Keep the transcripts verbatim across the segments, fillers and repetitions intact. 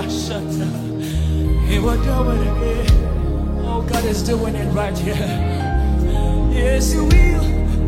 He will do it again. Oh, God is doing it right here. Yes, He will.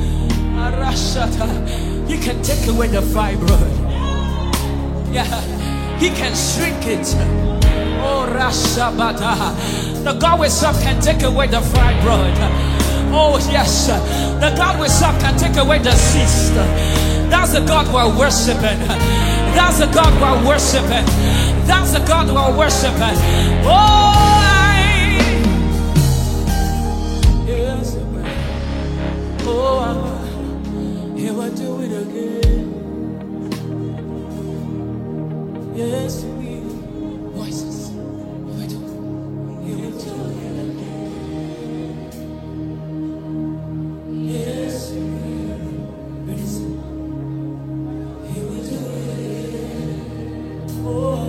He can take away the fibroid. Yeah, He can shrink it. Oh, Rashabata. The God we serve can take away the fibroid. Oh, yes. The God we serve can take away the cyst. That's the God we're worshiping. That's the God we're worshiping. That's the God we're worshiping. Oh, I, yes, oh, He will do it again. Yes, we voices. He will do it again. Yes, we will. He will do it again. Oh,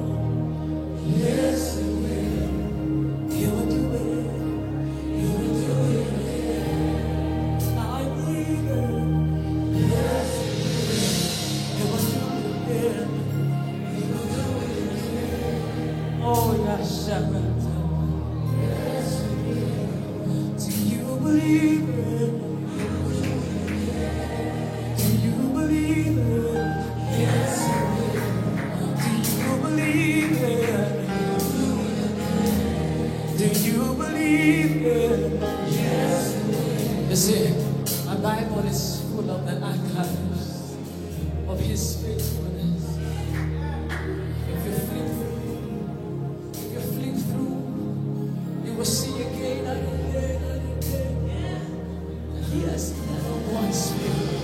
yes, He will. He will do it. He will do it again. I believe it. Yes, He will. He will do it again. He will do it again. Oh, yes, Shabbat. Yes, He will. Do you believe it? Do you believe it? Yes, He will. Do you believe it? Do you believe it? Yes. You see, my Bible is full of the archives of His faithfulness. If you flip through, if you flip through, you will see again and again and again. And He has never once failed.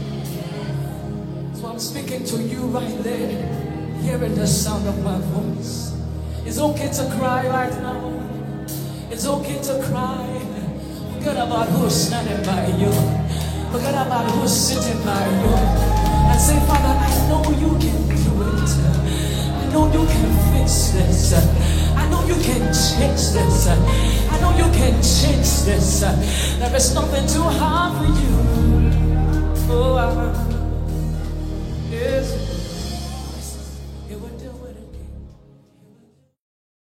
So I'm speaking to you right there, hearing the sound of my voice. It's okay to cry right now. It's okay to cry. Forget about who's standing by you. Forget about who's sitting by you. And say, Father, I know you can do it. I know you can fix this. I know you can change this. I know you can change this. There is nothing too hard for you. Oh, I, yes.